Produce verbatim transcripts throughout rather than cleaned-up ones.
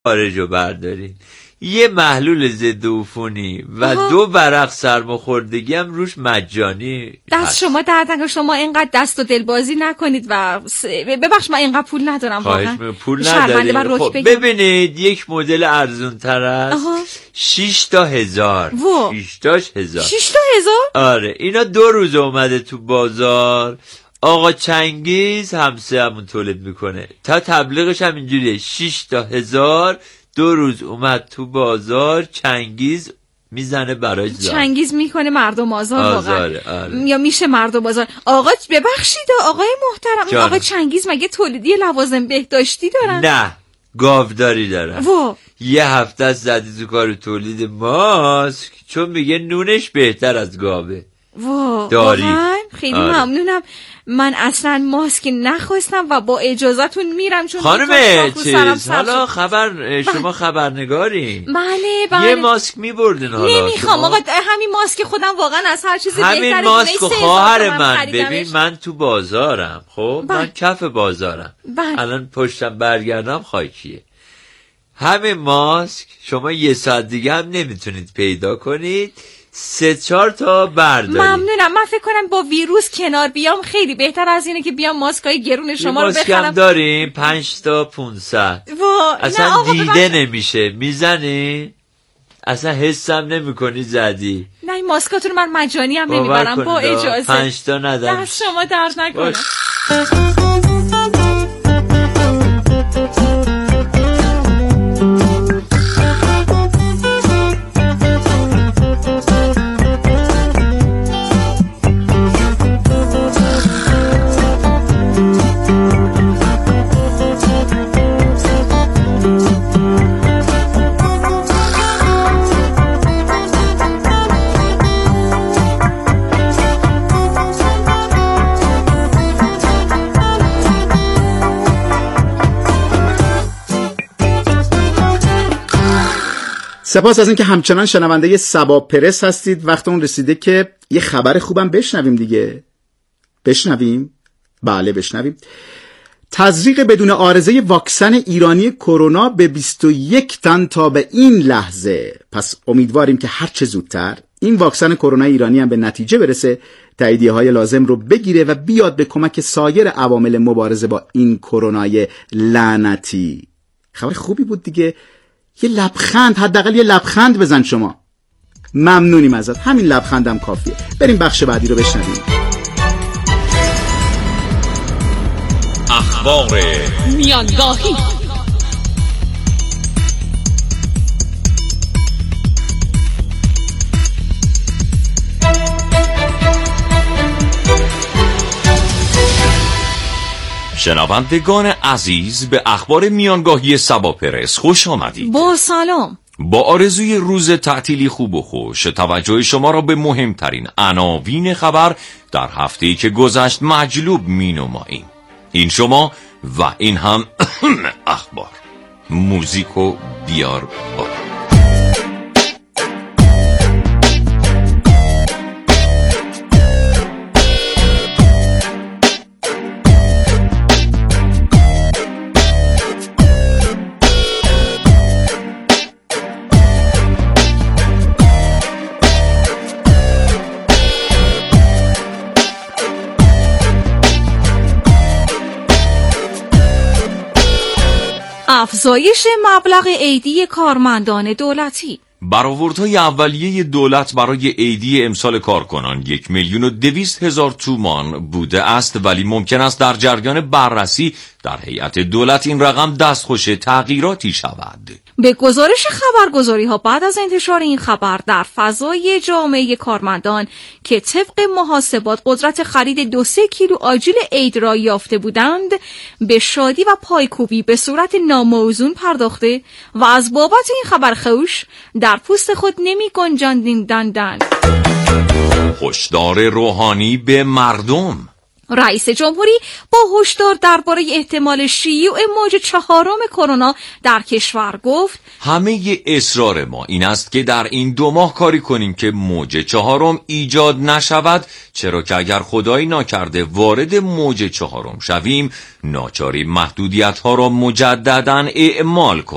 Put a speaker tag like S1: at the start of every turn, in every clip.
S1: خارج رو بردارین، یه محلول ضد عفونی و آها. دو ورق سرماخوردگی هم روش مجانی
S2: دست
S1: هست.
S2: شما درد نکنه، شما اینقدر دست و دلبازی نکنید و س... ببخش من اینقدر پول ندارم واقعا.
S1: پول نداریم. خب ببینید یک مدل ارزون تر است، شش تا هزار. شش تاش هزار.
S2: شش تا هزار؟
S1: آره اینا دو روز اومده تو بازار. آقا چنگیز همسه همون تولید میکنه، تا تبلیغش هم اینجوریه، شش تا هزار دو روز اومد تو بازار. چنگیز میزنه برای زار،
S2: چنگیز میکنه مردم آزار واقعا.
S1: آره.
S2: یا میشه مردم آزار. آقا ببخشید آقای محترم، جانم. آقا چنگیز مگه تولیدی لوازم بهداشتی دارن؟
S1: نه گاوداری دارن.
S2: وا.
S1: یه هفته است زدی تو کار تولید ماسک، چون میگه نونش بهتر از گاوه.
S2: وا
S1: داری.
S2: واقعا خیلی آره. ممنونم. من اصلا ماسک نخواستم و با اجازهتون میرم، چون
S1: خانم چیز حالا خبر شما خبرنگاری.
S2: بله بله
S1: یه ماسک میبردین حالا.
S2: نمیخوام آقا، همین ماسک خودم واقعا از هر چیزی بهتره.
S1: همین ماسک خواهر من ببین من تو بازارم، خب من کف بازارم
S2: بله.
S1: الان پشتم برگردم خاکیه. همین ماسک شما یه ساعت دیگه هم نمیتونید پیدا کنید، سه چهار تا بردارید.
S2: ممنونم. من فکر کنم با ویروس کنار بیام خیلی بهتر از اینه که بیام ماسکای گرون شما رو بخرم.
S1: ماسک داریم پنج تا پانصد. اصلا دیده نمیشه، میزنی اصلا حسم نمی کنی زدی.
S2: نه این ماسکاتون من مجانی هم نمیبرم با اجازه.
S1: پنج تا ندارم.
S2: دست شما درد نکنه.
S3: سپاس از اینکه همچنان شنونده سبا پرس هستید. وقت اون رسیده که یه خبر خوبم بشنویم دیگه. بشنویم؟ بله بشنویم. تزریق بدون عارضه واکسن ایرانی کرونا به بیست و یک تن تا به این لحظه. پس امیدواریم که هر چه زودتر این واکسن کرونا ایرانی هم به نتیجه برسه، تاییدیه های لازم رو بگیره و بیاد به کمک سایر عوامل مبارزه با این کرونای لعنتی. خبر خوبی بود دیگه. یه لبخند، حداقل یه لبخند بزن شما. ممنونیم ازت. همین لبخندم کافیه. بریم بخش بعدی رو بشنویم.
S4: اخبار میانگاهی. شنوندگان عزیز به اخبار میانگاهی سبا پرس خوش آمدید.
S2: با سلام.
S4: با آرزوی روز تعطیلی خوب و خوش، توجه شما را به مهمترین عناوین خبر در هفته‌ای که گذشت مجلوب می‌نماییم. این شما و این هم اخبار. موزیکو بیار بالا.
S2: افزایش مبلغ عیدی کارمندان دولتی.
S4: برآوردهای اولیه دولت برای عیدی امسال کارکنان یک میلیون و دویست هزار تومان بوده است، ولی ممکن است در جریان بررسی در هیئت دولت این رقم دستخوش تغییراتی شود.
S2: به گزارش خبرگزاری ها بعد از انتشار این خبر در فضای جامعه کارمندان که طبق محاسبات قدرت خرید دو سه کیلو آجیل عید را یافته بودند، به شادی و پایکوبی به صورت ناموزون پرداخته و از بابت این خبر خوش در پوست خود نمی گنجاندند.
S4: هشدار روحانی به مردم.
S2: رئیس جمهوری با هشدار درباره احتمال شیوع موج چهارم کرونا در کشور گفت:
S4: همه اصرار ما این است که در این دو ماه کاری کنیم که موج چهارم ایجاد نشود، چرا که اگر خدایی ناکرده وارد موج چهارم شویم، ناچاری محدودیت ها را مجددا اعمال کنیم.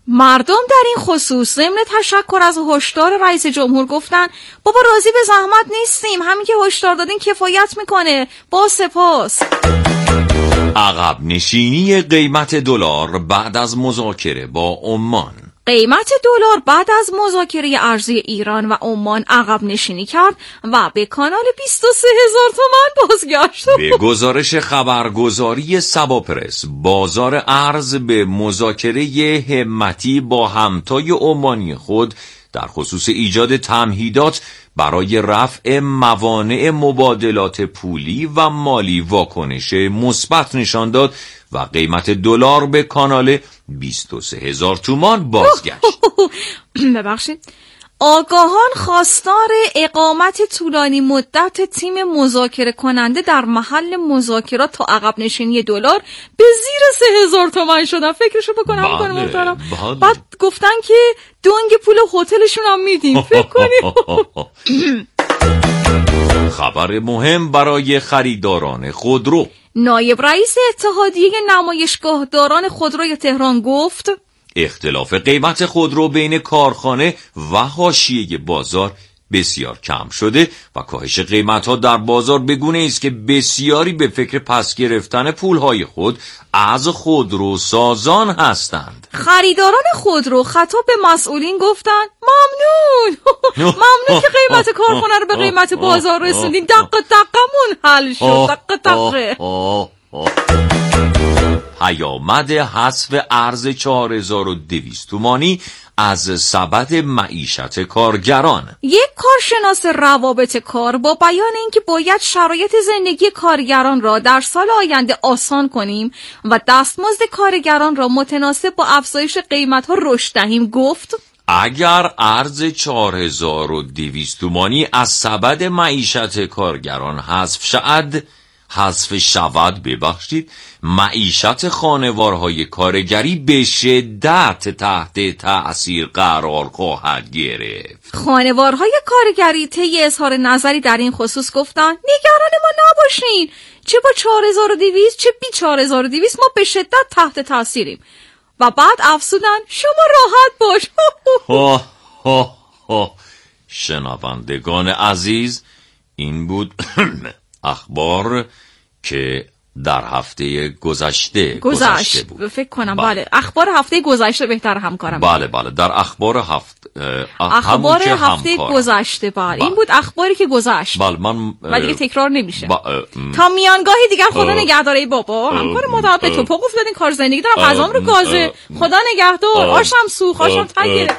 S2: مردم در این خصوص ضمن تشکر از هشدار رئیس جمهور گفتن بابا راضی به زحمت نیستیم، همین که هشدار دادین کفایت میکنه، با سپاس.
S4: عقب نشینی قیمت دلار بعد از مذاکره با عمان.
S2: قیمت دلار بعد از مذاکره ارزی ایران و عمان عقب نشینی کرد و به کانال بیست و سه هزار تومان بازگشت.
S4: به گزارش خبرگزاری سبا پرس، بازار ارز به مذاکره همتی با همتای عمانی خود در خصوص ایجاد تمهیدات برای رفع موانع مبادلات پولی و مالی واکنش مثبت نشان داد و قیمت دلار به کانال بیست و سه هزار تومان بازگشت.
S2: ببخشید. آگاهان خواستار اقامت طولانی مدت تیم مذاکره کننده در محل مذاکرات تا عقب نشینی دلار به زیر سه هزار تومان شدن. فکرشو بکنم
S4: بله،
S2: بکنم محترم.
S4: بله.
S2: بعد گفتن که دنگ پول هتلشون هم میدیم. فکر کنیم.
S4: خبر مهم برای خریداران خودرو.
S2: نایب رئیس اتحادیه نمایشگاهداران خودروی تهران گفت
S4: اختلاف قیمت خودرو بین کارخانه و حاشیه بازار بسیار کم شده و کاهش قیمت‌ها در بازار به گونه است که بسیاری به فکر پس گرفتن پولهای خود از خودرو سازان هستند.
S2: خریداران خودرو خطاب به مسئولین گفتن ممنون ممنون که قیمت کارخانه رو به قیمت بازار رسوندین، دق دقمون حل شد، دق دقه.
S4: پیامد حذف ارز چهار هزار و دویست تومانی از سبد معیشت کارگران.
S2: یک کارشناس روابط کار با بیان اینکه باید شرایط زندگی کارگران را در سال آینده آسان کنیم و دستمزد کارگران را متناسب با افزایش قیمت‌ها رشد دهیم گفت
S4: اگر ارز چهار هزار و دویست تومانی از سبد معیشت کارگران حذف شود حذف شود ببخشید معیشت خانوارهای کارگری به شدت تحت تأثیر قرار خواهد گرفت.
S2: خانوارهای کارگری طی اظهار نظری در این خصوص گفتن نگران ما نباشین، چه با چهار هزار و دویست چه بی چهار هزار و دویست ما به شدت تحت تأثیریم. و بعد افسودن شما راحت باش.
S4: ها ها ها. شنوندگان عزیز، این بود اخبار که در هفته گذشته گذشته بود.
S2: فکر کنم بله. بله اخبار هفته گذشته بهتر همکارم.
S4: بله بله در اخبار هفت
S2: اخبار هفته گذشته بله. بله این بود اخباری که گذشت.
S4: بله من
S2: و دیگه تکرار نمیشه. تا میانگاهی دیگر خدا نگهداره بابا. همکار متعب به تو پا گفت دادین کار زندگی دارم غذام رو گازه. خدا نگهدار. آشم سوخت آشم تنگه.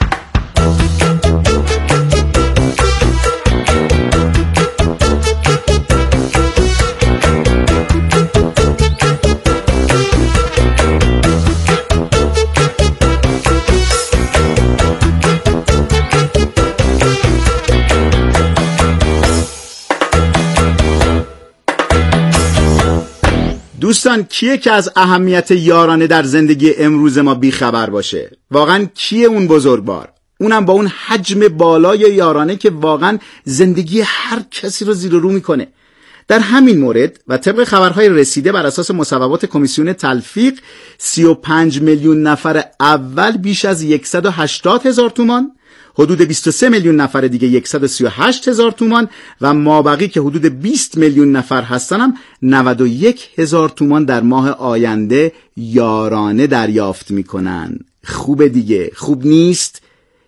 S3: دوستان کیه که از اهمیت یارانه در زندگی امروز ما بیخبر باشه؟ واقعا کیه اون بزرگوار؟ اونم با اون حجم بالای یارانه که واقعا زندگی هر کسی رو زیر و رو میکنه. در همین مورد و طبق خبرهای رسیده بر اساس مصوبات کمیسیون تلفیق سی و پنج میلیون نفر اول بیش از صد و هشتاد هزار تومان، حدود بیست و سه میلیون نفر دیگه صد و سی و هشت هزار تومان و مابقی که حدود بیست میلیون نفر هستن هم نود و یک هزار تومان در ماه آینده یارانه دریافت میکنن. خوبه دیگه، خوب نیست؟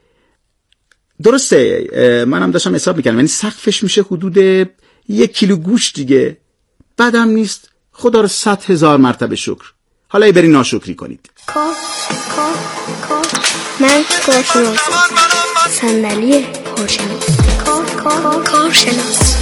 S3: درسته، منم داشتم حساب میکنم، یعنی سقفش میشه حدود یک کیلو گوشت دیگه. بدم نیست، خدا رو صد هزار مرتبه شکر. حالا ای برین ناشکری کنید.
S5: کار کار کار من کارشناس صندلی کارشناس کار کار کارشناس.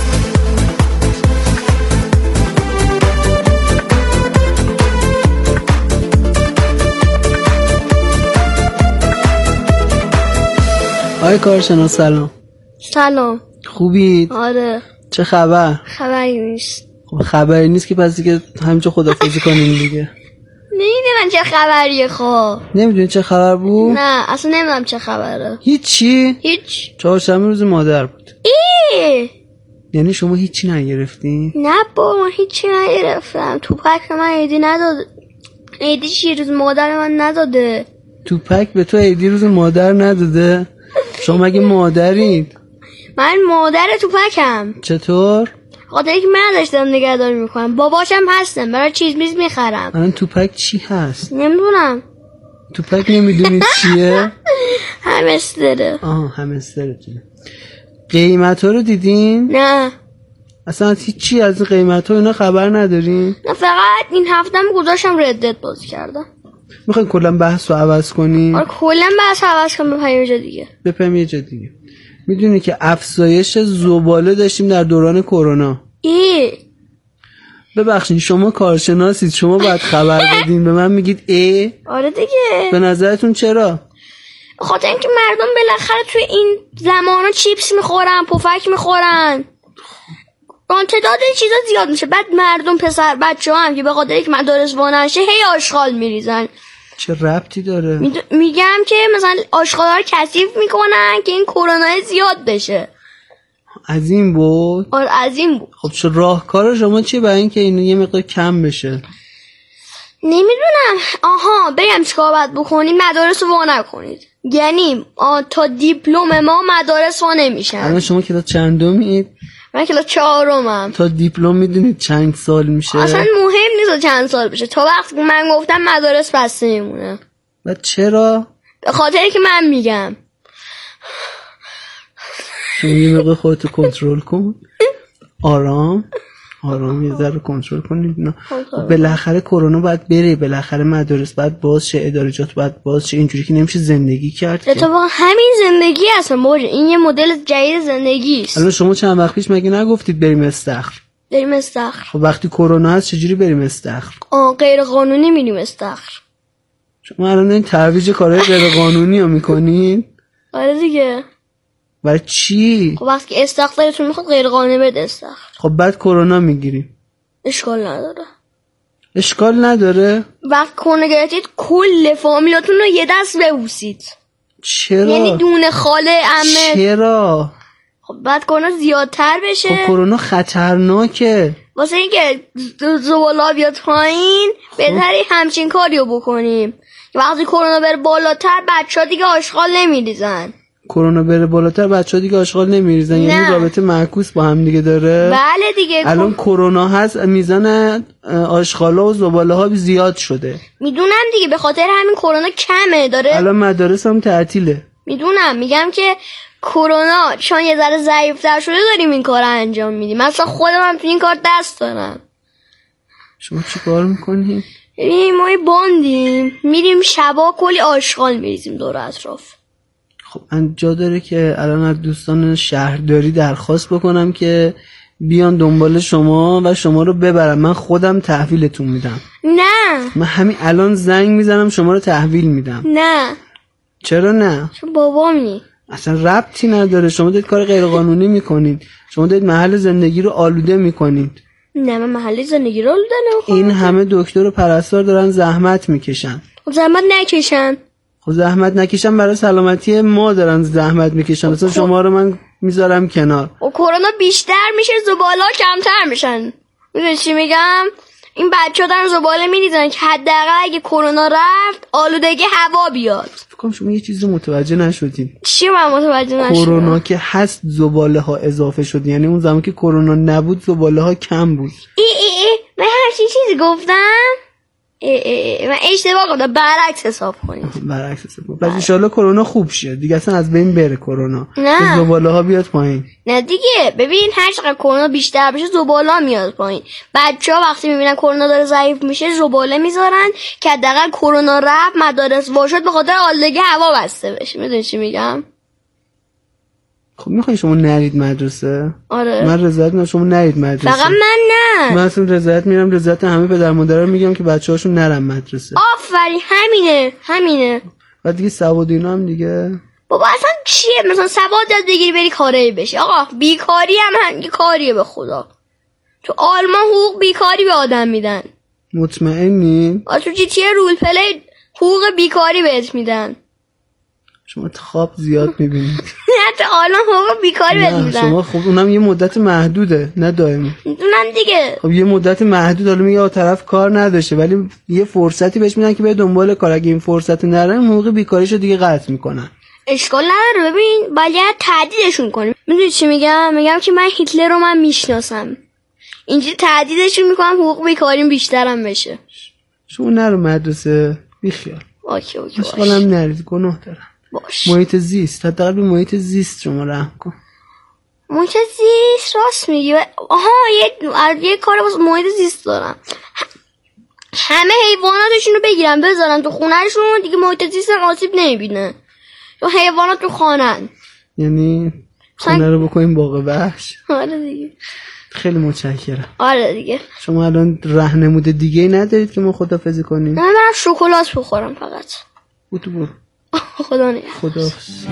S6: آقای کارشناس سلام.
S5: سلام.
S6: خوبید؟
S5: آره.
S6: چه خبر؟
S5: خبری نیست.
S6: خب خبری نیست که پس دیگه همینجا خدافظی کنیم دیگه.
S5: نمیدونم چه خبریه. خب
S6: نمیدونی چه خبر بود؟
S5: نه اصلا نمیدونم چه خبره.
S6: هیچی؟
S5: هیچ.
S6: چهارشنبه روز مادر بود.
S5: ای
S6: یعنی شما هیچی نگرفتی؟
S5: نه با من هیچی نگرفتم. تو پک من ایدی نداد. ایدی چی روز مادر من نداده.
S6: توپک به تو عیدی روز مادر نداده؟ شما مگه مادرید؟
S5: من مادر توپکم.
S6: چطور؟
S5: خاطر که من داشتم نگهداری میکنم، باباشم هستم، برای چیز میز میخرم.
S6: الان توپک چی هست؟
S5: نمیدونم.
S6: توپک نمیدونید چیه؟
S5: همستره.
S6: آها همسترتونه. قیمت ها رو دیدین؟
S5: نه
S6: اصلا از هیچی از قیمت ها اینا خبر ندارین؟
S5: نه، فقط این هفته هم گذاشتم ردت بازی کردم.
S6: میخواین کلا بحث رو عوض کنیم؟
S5: آره کلا بحث عوض کنم، بپریم یه جا دیگه.
S6: بپریم یه جا دیگه. میدونی که افزایش زباله داشتیم در دوران کرونا.
S5: ای
S6: ببخشید شما کارشناسید، شما باید خبر بدین به من میگید ای؟
S5: آره دیگه.
S6: به نظرتون چرا؟
S5: خاطر اینکه مردم بالاخره توی این زمانا چیپس میخورن، پفک میخورن، تعداد چیزا زیاد میشه. بعد مردم پسر بچه ها هم که به خاطر اینکه مدارس وا نشه هی آشغال میریزن.
S6: چه ربطی داره؟
S5: میگم که مثلا آشغالا رو کثیف میکنن که این کرونا زیاد بشه.
S3: از این بود؟
S5: آره از این بود.
S3: خب چه راهکار شما چیه برای اینکه اینو یه مقدار کم بشه؟
S5: نمیدونم. آها بگم چیکار باید بکنید. مدارس رو وا نکنید. یعنی تا دیپلم ما مدارس وا نمیشن.
S3: الان شما کلاس چندمید؟
S5: من کلاس چهارمم.
S3: تا دیپلم میدونید چند سال میشه؟
S5: اصلا مهم نیست چند سال بشه، تا وقتی من گفتم مدارس بسته میمونه.
S3: و چرا؟
S5: به خاطر که من میگم.
S3: شما یه مقدار خودتو کنترل کن. آرام آرام یه ذره کنترل کنید. بالاخره کرونا باید بره، بالاخره مدارس باید باز شه، ادارجات باید باز شه، اینجوری که نمیشه زندگی کرد.
S5: اتفاقا همین زندگی هستن بابا، این یه مدل جدید زندگی است.
S3: الان شما چند وقت پیش مگه نگفتید بریم استخر؟
S5: بریم استخر.
S3: خب وقتی کرونا هست چجوری بریم استخر؟
S5: آه غیر قانونی میریم استخر.
S3: شما الان این ترویج کارهای غیر قانونی رو میکنین؟
S5: آره دیگه.
S3: برای چی؟
S5: خب وقتی استخر دلتون میخواد غیر قانونی بده استخر.
S3: خب بعد کرونا میگیریم.
S5: اشکال نداره.
S3: اشکال نداره؟
S5: وقتی کرونا گرفتید کل فامیلاتون رو یه دست ببوسید.
S3: چرا؟
S5: یعنی دونه خاله عمه.
S3: چرا؟
S5: خب بعد کرونا زیادتر بشه.
S3: خب کرونا خطرناکه.
S5: واسه اینکه زباله بیاد پایین بهتری همچین کاریو بکنیم. وقتی کرونا بره بالاتر بچه‌ها دیگه آشغال نمیریزن.
S3: کرونا بره بالاتر بچه‌ها دیگه آشغال نمیریزن، یعنی رابطه معکوس با هم دیگه داره.
S5: بله دیگه.
S3: الان کرونا هست میزان آشغالا و زباله‌ها زیاد شده.
S5: میدونم دیگه، به خاطر همین کرونا کمه داره.
S3: الان مدارس هم تعطیله.
S5: میدونم، میگم که کرونا چون یه ذره ضعیف‌تر شده داریم این کارو انجام میدیم. مثلا خودم هم تو این کار دست دارم.
S3: شما چی کار میکنی؟
S5: ببین ما باندیم میریم شبا کلی آشغال میریزیم دور اطراف.
S3: خب من جا داره که الان از دوستان شهرداری درخواست بکنم که بیان دنبال شما و شما رو ببرم، من خودم تحویلتون میدم.
S5: نه
S3: من همین الان زنگ میزنم شما رو تحویل میدم.
S5: نه.
S3: چرا نه؟
S5: چون بابامی.
S3: اصلا ربطی نداره، شما دارید کار غیر قانونی میکنید، شما دارید محل زندگی رو آلوده میکنید.
S5: نه من محل زندگی رو آلوده نمیکنم.
S3: این همه دکتر و پرستار دارن زحمت میکشن.
S5: خب زحمت نکشن.
S3: خب زحمت نکشن برای سلامتی ما دارن زحمت میکشن. مثلا شما رو من میذارم کنار.
S5: و کرونا بیشتر میشه زباله کمتر میشن. میدونی چی میگم؟ این بچه‌ها دارن زباله میریزن که حداقل اگه کرونا رفت آلودگی هوا بیاد.
S3: فکر کنم شما یه چیزی متوجه نشدین.
S5: چی من متوجه نشدم؟
S3: کرونا که هست زباله ها اضافه شد، یعنی اون زمان که کرونا نبود زباله ها کم بود.
S5: ای ای ای من همچین چیزی گفتم؟ ای ای ای من اشتباه گفتم، برعکس حساب کنید.
S3: برعکس حساب کنید. پس ان شاءالله کرونا خوب شه دیگه، اصلا از بین بره کرونا.
S5: نه.
S3: زباله ها بیاد پایین.
S5: نه دیگه، ببین هر چقدر کرونا بیشتر بشه زباله میاد پایین. بچه‌ها وقتی میبینن کرونا داره ضعیف میشه زباله میذارن که حداقل کرونا رفت مدارس وا شد به خاطر آلودگی هوا بسته بشه. میدونی چی میگم؟
S3: خب میخوای شما نرید مدرسه؟
S5: آره.
S3: من رضایت میدم شما نرید مدرسه.
S5: فقط من نه.
S3: من اصلا رضایت میدم، رضایت همه پدر مادرها رو میگم که بچه‌هاشون نرن مدرسه.
S5: آفرین، همینه همینه.
S3: بعد دیگه سواد اینا هم دیگه
S5: بابا اصلا چیه مثلا سواد یاد بگیری بری کاری بشی. آقا بیکاری هم همین کاریه به خدا. تو آلمان حقوق بیکاری به آدم میدن.
S3: مطمئنی؟
S5: آ تو جی تی رول پلی حقوق بیکاری بهت میدن.
S6: شما خواب زیاد میبینید.
S5: نه تا الان حقوق بیکاری بهت میدن.
S6: شما خب اونم یه مدت محدوده نه دائمی.
S5: اونم دیگه
S6: خب یه مدت محدود، حالا میگه طرف کار نداشته ولی یه فرصتی بهش میدن که به دنبال کار، اگه این فرصت نره حقوق بیکاریشو دیگه قطع میکنن.
S5: اشکال نداره. ببین باید تهدیدشون کنیم. میدونی چی میگم؟ میگم که من هیتلر رو من میشناسم، اینجوری تهدیدشون میکنم حقوق بیکاریم بیشترم بشه.
S6: شما نرو مدرسه بیخیال.
S5: اوکی اوکی
S6: اشکالم نرید، گناه دارم.
S5: باش.
S6: محیط زیست، حداقل به محیط زیست شما رحم کن.
S5: محیط زیست راست میگی. آها یه یه کار واسه محیط زیست دارم. همه حیواناتشون رو بگیرن بذارن تو خونهشون، دیگه محیط زیست آسیب نمیبینه. تو حیوانات تو خانن،
S6: یعنی خونه رو بکنیم باغ وحش.
S5: آره دیگه.
S6: خیلی متشکرم.
S5: آره دیگه.
S6: شما الان راهنمود دیگه ای ندارید که ما خدافظی کنیم؟
S5: من برم شکلات بخورم فقط.
S6: او تو برو.
S5: خدا نگهدار.
S6: خداحافظ.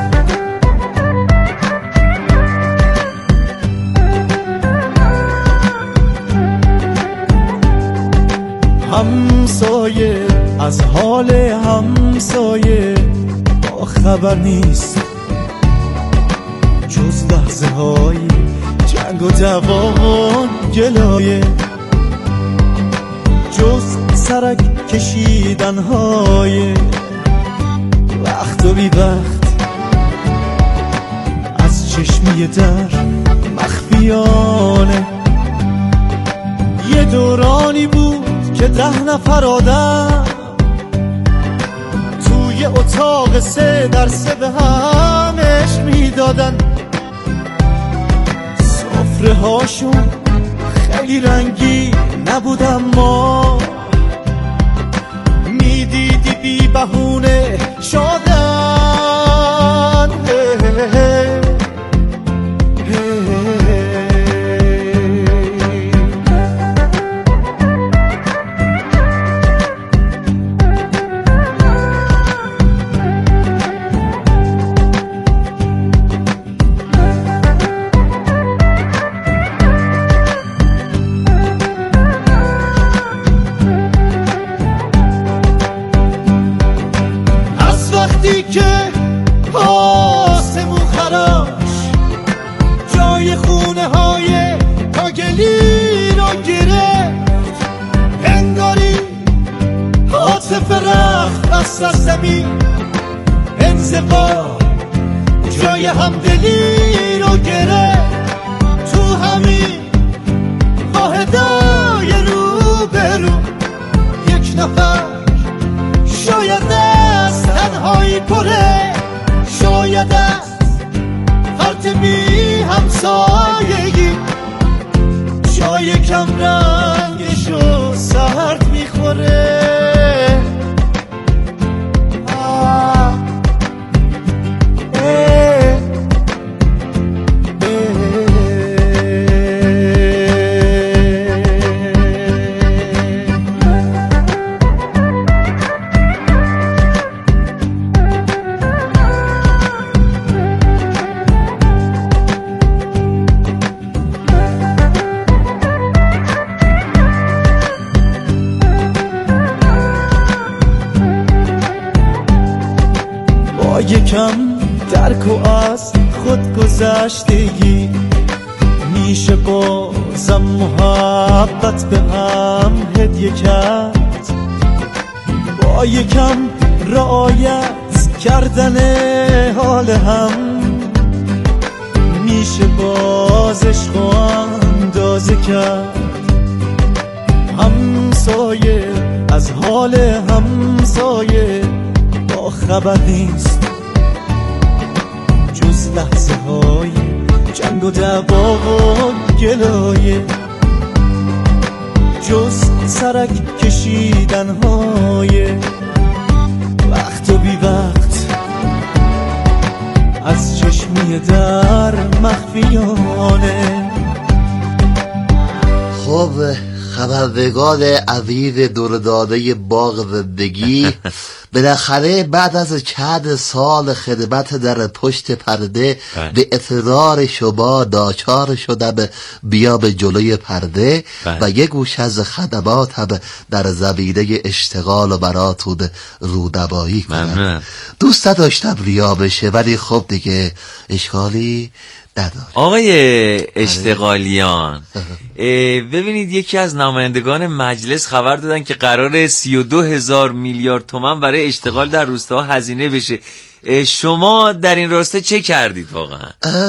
S7: همسایه از حال همسایه با خبر نیست، جز لحظه های جنگ و دعوا و گلایه، جز سرک کشیدن های وقت و بی وقت از چشمی در مخفیانه. یه دورانی بود که ده نفر آدم توی اتاق سه در سه به همش میدادن، سفره هاشون خیلی رنگی نبود اما میدیدی بی بهونه شدن. از زمین انزوا جای همدلی رو گرفت، تو همین واحدای رو برو یک نفر شاید از تنهایی پره، شاید از فرط بی همسایگی جای کم رنگشو سرد میخوره. یکم درک و از خود گذشتگی میشه بازم محبت به هم هدیه کرد، با یکم رعایت کردن حال هم میشه باز عشق و اندازه کرد. همسایه از حال همسایه با خبر نیست، جز لحظه های جنگ و دعوا و گلایه، جز سرک کشیدن های وقت و بی وقت از چشمی در مخفیانه.
S8: خب خبرنگار عزیز دورداده باغ زندگی، بالاخره بعد از چند سال خدمت در پشت پرده بله. به اصرار شما ناچار شدم بیام جلوی پرده بله. و یک گوش از خدماتم در زمینه اشتغال براتون رونمایی کنم. دوست داشتم ریا بشه ولی خب دیگه اشکالی نداره.
S1: آقای اشتغالیان ببینید یکی از نمایندگان مجلس خبر دادن که قرار سی و دو هزار میلیارد تومان برای اشتغال در روستاها هزینه بشه. شما در این راسته چه کردید واقعا؟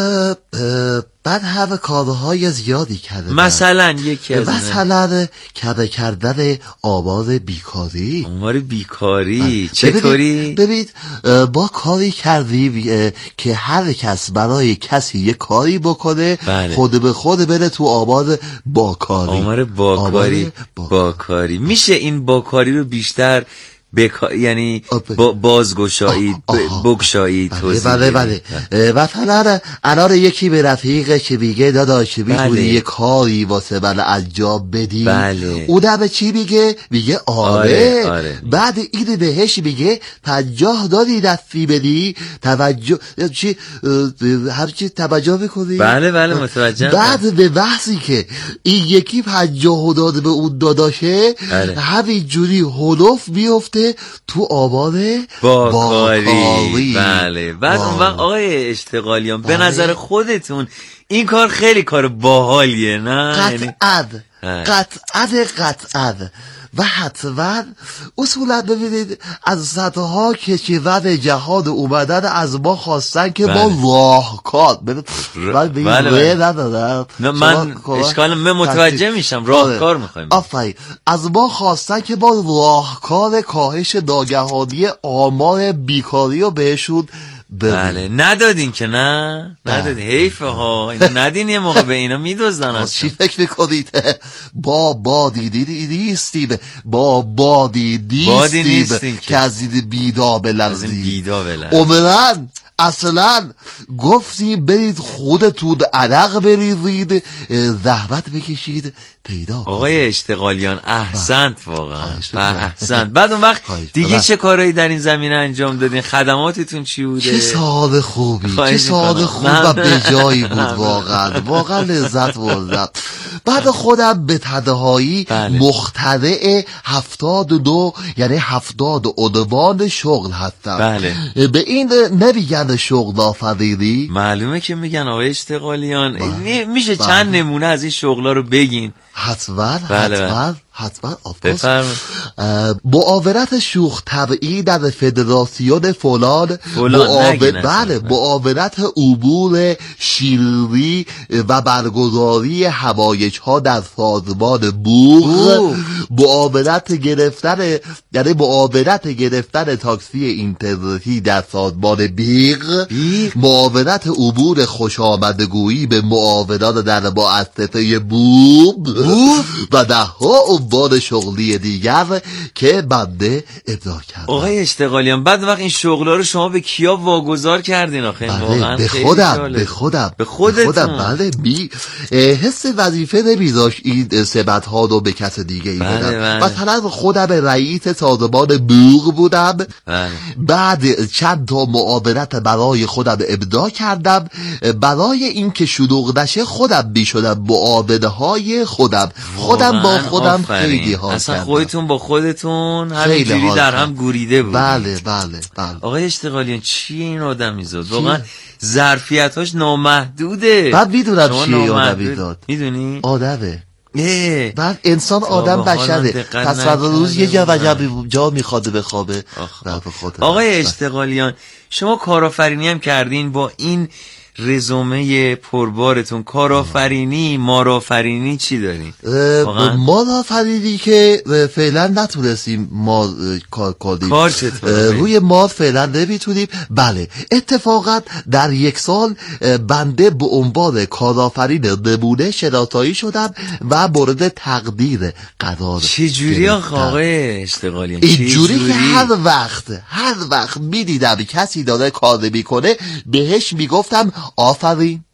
S8: من همه کارهای زیادی کردم.
S1: مثلا یکی از
S8: مثلا کم کردن آمار بیکاری.
S1: آمار بیکاری چطوری؟
S8: ببینید ما کاری کردیم که هر کس برای کسی یه کاری بکنه بله. خود به خود بره تو آمار باکاری.
S1: آمار باکاری با... باکاری میشه این باکاری رو بیشتر بکا... یعنی با بازگشایی بگشایی توضیح
S8: بله بله مثلا الان یکی به رفیقه که میگه داداش میتونی یه کاری واسه من انجام بدی
S1: بله.
S8: اونم چی میگه؟ میگه آره, آره, آره. بعد این بهش میگه پنجاه دادی دستی بدی توجه چی همچی توجه میکنی؟
S1: بله بله متوجه.
S8: بعد به بحثی که این یکی پنجاه داده به اون داداشه بله. همین جوری هلوف بیفته تو آباد
S1: باکاری, باکاری. بله بعد اون وقت آقای اشتغالیان به نظر خودتون این کار خیلی کار باحالیه نه؟
S8: قطعاً قطعاً قطعاً و حتما اصولا ببینید از صدها کشور جهان اومدن از ما خواستن که بله. ما راهکار من به این روی ندادم
S1: من اشکال من متوجه میشم راهکار میخوایم
S8: آفرین از ما خواستن که ما راهکار کاهش ناگهانی آمار بیکاری رو بهشون
S1: بله ندادین که نه ندادین حیفه ها ندین یه موقع به اینا میدوزدن از
S8: چی فکر میکنید با بادی دیدی نیستیم با بادی نیستیم که از این بیدا بلرزیم عمرن اصلا گفتیم برید خودتون عرق بریزید زحمت بکشید پیدا
S1: آقای اشتغالیان احسنت واقعا احسنت. بعد اون وقت دیگه چه کارهایی در این زمینه انجام دادین؟ خدماتتون چی بوده؟
S8: چه سال خوبی چه سال خوب و به جایی بود واقعا واقعا لذت بردم. بعد خودم به تنهایی بله. مخترع هفتاد و دو یعنی هفتاد عنوان شغل هستم
S1: بله.
S8: به این نمیگن شغل آفریدی؟
S1: معلومه که میگن آقای اشتغالیان. میشه بله. چند نمونه از این شغلا رو بگین؟
S8: حتما
S1: بله
S8: حتما حتما معاونت شوخ طبعی در فدراسیون فلان, فلان بله معاونت عبور شیرینی و برگزاری حوایج ها در سازمان بوق، معاونت گرفتن یعنی معاونت گرفتن تاکسی اینترنتی در سازمان بیق، معاونت عبور خوشامدگویی به معاونان در مؤسسه بوب و ده ها عنوان شغلی دیگر که بنده ابداع کردم.
S1: آقای اشتغالیان بعد وقت این شغلا رو شما به کیا واگذار کردین آخه؟
S8: بله به خودم به خودم
S1: به خودتون
S8: بله بی حس وظیفه نمیذاش این سمت ها رو به کس دیگه ای
S1: بله
S8: بدم.
S1: بله.
S8: مثلا خودم رئیس سازمان بوق بودم
S1: بله.
S8: بعد چند تا معاونت برای خودم ابداع کردم برای اینکه شلوغ نشه خودم بیشدم معاونه های خودم خودم با خودم خیلی ها
S1: اصلا خودتون با خودتون همینجوری در هم گوریده بود.
S8: بله بله بله.
S1: آقای اشتغالیان چیه این آدم میزاد؟ واقعا ظرفیتاش نامحدوده.
S8: بعد میدونم چیه آدم میزاد.
S1: میدونی؟
S8: آدمه
S1: بعد
S8: انسان آدم بشره پس فردا روز یه جا و جا, جا میخواد بخوابه.
S1: آقای اشتغالیان شما کارآفرینی هم کردین با این رزومه پربارتون، کارآفرینی مارآفرینی چی دارین؟
S8: مارآفرینی که فعلا نتونستیم ما کار کنیم.
S1: کار چطور؟
S8: روی مار فعلا نمیتونیم. بله اتفاقا در یک سال بنده به عنوان کارآفرین نمونه شناسایی شدم و مورد تقدیر قرار
S1: چه جوری آقای اشتغالیان؟
S8: اینجوری که هر وقت هر وقت میدیدم کسی داره کار میکنه بهش میگفتم آفرین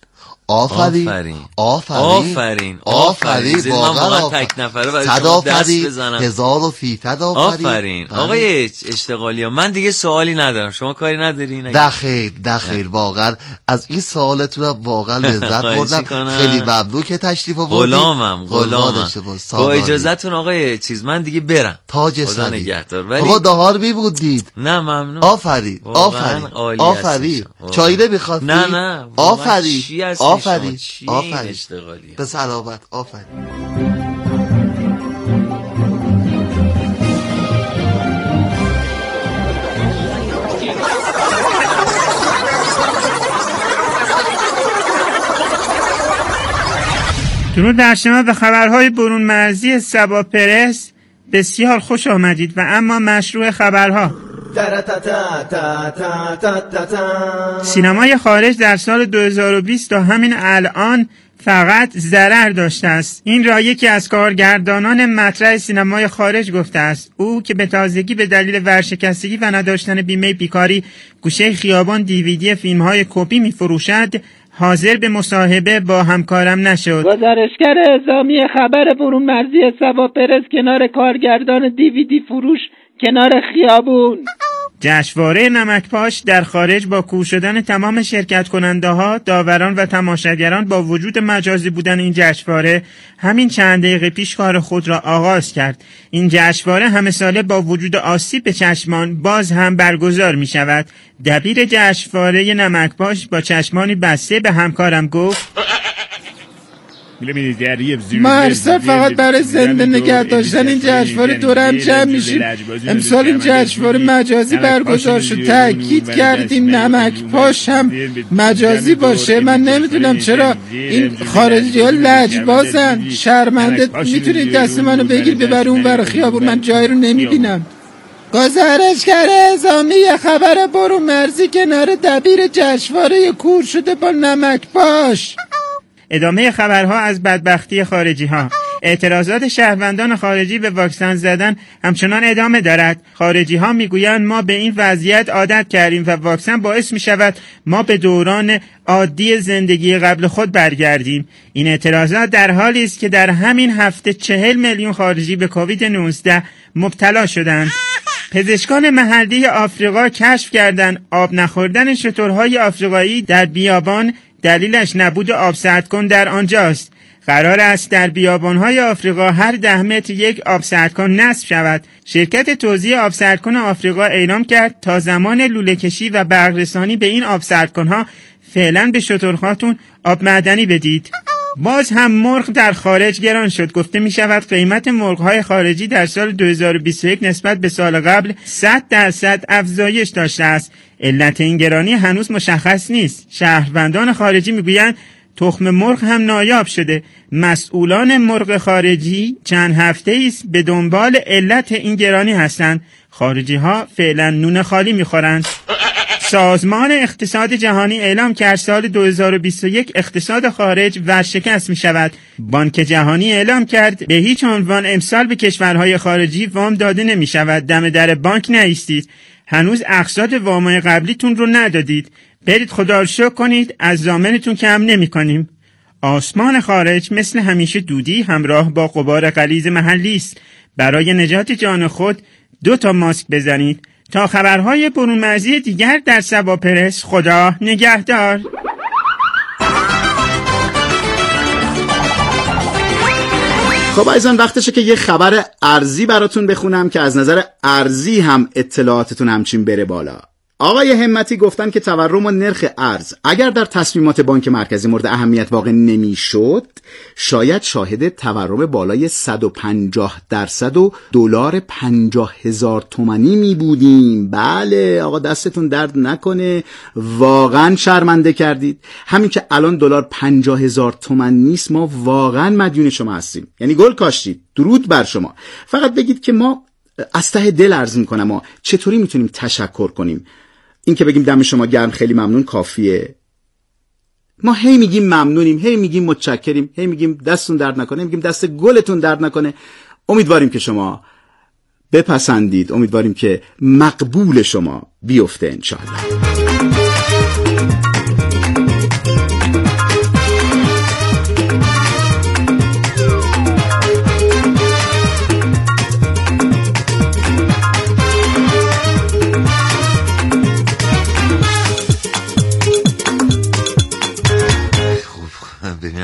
S8: آفرین
S1: آفرین
S8: آفرین
S1: آفرین
S8: آفرین
S1: واقعا تک نفره برای شما دست بزنم.
S8: هزار و فیصد آفرین
S1: آفرین. آقای اشتغالی ها، من دیگه سوالی ندارم، شما کاری نداری؟
S8: ده خیر ده خیر، واقعا از این سوالتون واقعا لذت بردم. خیلی ممنون که تشریف آوردید.
S1: غلامم غلامم با اجازهتون آقای چیز من دیگه برم.
S8: تاج
S1: خدا
S8: سری
S1: نگهدار. ولی
S8: آقا دهار میبودید.
S1: نه ممنون.
S8: آفرین آفرین آفرین. چای نمیخواستی؟
S1: نه نه
S8: آفرین آفرین
S1: آفرین.
S8: به سلامت. آفرین.
S9: درود در شما. به خبرهای برون مرزی سبا پرس بسیار خوش آمدید و اما مشروع خبرها. سینمای خارج در سال دو هزار و بیست تا همین الان فقط ضرر داشته است. این را یکی از کارگردانان مطرح سینمای خارج گفته است. او که به تازگی به دلیل ورشکستگی و نداشتن بیمه بیکاری گوشه خیابان دیویدی فیلم‌های کپی می‌فروشد، حاضر به مصاحبه با همکارم نشد.
S10: گزارشگر اعزامی خبر برون مرزی سبا پرس کنار کارگردان دیویدی فروش کنار خیابون.
S9: جشنواره نمکپاش در خارج با کور شدن تمام شرکت کننده ها، داوران و تماشاگران با وجود مجازی بودن این جشنواره همین چند دقیقه پیش کار خود را آغاز کرد. این جشنواره همه ساله با وجود آسیب به چشمان باز هم برگزار می شود. دبیر جشنواره نمکپاش با چشمانی بسته به همکارم گفت:
S11: ما هر سال فقط برای زنده نگه داشتن این جشنواره دور هم جمع میشیم. امسال این جشنواره مجازی برگزار شد. تأکید کردیم نمکپاش هم مجازی باشه. من نمیدونم چرا این خارجی ها لجبازن. شرمنده. میتونید دست منو بگیر ببر اون ور خیابون، من جایی رو نمیبینم. گزارشگر اعزامی خبر برون مرزی کنار دبیر جشنواره کور شده با نمکپاش.
S9: ادامه خبرها از بدبختی خارجی ها. اعتراضات شهروندان خارجی به واکسن زدن همچنان ادامه دارد. خارجی ها میگویند ما به این وضعیت عادت کردیم و واکسن باعث می شود ما به دوران عادی زندگی قبل خود برگردیم. این اعتراضات در حالی است که در همین هفته چهل میلیون خارجی به کووید نوزده مبتلا شدند. پزشکان محلی آفریقا کشف کردند آب نخوردن شترهای آفریقایی در بیابان دلیلش نبود آب سردکن در آنجاست. قرار است در بیابان‌های آفریقا هر ده متر یک آب سردکن نصب شود. شرکت توزیع آب سردکن آفریقا اعلام کرد تا زمان لوله کشی و برق‌رسانی به این آب سردکن‌ها فعلا به شترهاتون آب معدنی بدید. باز هم مرغ در خارج گران شد. گفته می شود قیمت مرغ‌های خارجی در سال دو هزار و بیست و یک نسبت به سال قبل صد درصد افزایش داشته است. علت این گرانی هنوز مشخص نیست. شهروندان خارجی میگویند تخم مرغ هم نایاب شده. مسئولان مرغ خارجی چند هفته است به دنبال علت این گرانی هستند. خارجی ها فعلا نون خالی میخورند. سازمان اقتصاد جهانی اعلام کرد سال دو هزار و بیست و یک اقتصاد خارج ورشکست می شود. بانک جهانی اعلام کرد به هیچ عنوان امسال به کشورهای خارجی وام داده نمی شود. دم در بانک نایستید. هنوز اقساط وامای قبلیتون رو ندادید. برید خدا رو شکر کنید، از ضامنتون کم نمی کنیم. آسمان خارج مثل همیشه دودی همراه با غبار غلیظ محلی است. برای نجات جان خود دو تا ماسک بزنید. تا خبرهای برون مرزی دیگر در سبا پرس، خدا نگهدار.
S3: خب عزیزان، وقتشه که یه خبر ارزی براتون بخونم که از نظر ارزی هم اطلاعاتتون همچین بره بالا. آقای همتی گفتن که تورم و نرخ ارز اگر در تصمیمات بانک مرکزی مورد اهمیت واقع نمیشد، شاید شاهد تورم بالای صد و پنجاه درصد و دلار پنجاه هزار تومانی می بودیم. بله آقا، دستتون درد نکنه، واقعا شرمنده کردید. همین که الان دلار پنجاه هزار تومان نیست، ما واقعا مدیون شما هستیم. یعنی گل کاشتید. درود بر شما. فقط بگید که ما از ته دل عرض میکنم ما چطوری میتونیم تشکر کنیم. این که بگیم دم شما گرم، خیلی ممنون کافیه؟ ما هی میگیم ممنونیم، هی میگیم متشکریم، هی میگیم دستتون درد نکنه، میگیم دست گلتون درد نکنه. امیدواریم که شما بپسندید، امیدواریم که مقبول شما بیفته انشاءالله.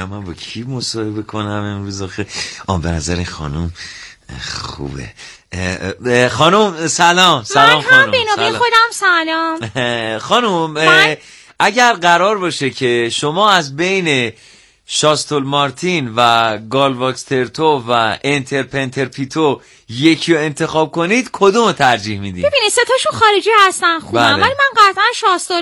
S4: ببینم من با کی مصاحبه کنم امروز آخه. آه به نظر خانم خوبه. خانم سلام. سلام خانم.
S2: من هم بینو خودم سلام.
S4: خانم اگر قرار باشه که شما از بین شاستول مارتین و گالواکس ترتو و انتر پنتر پیتو یکی رو انتخاب کنید کدوم رو ترجیح میدید؟
S2: ببینید سه تاشون خارجی هستن خوبن، ولی من قطعا شاستول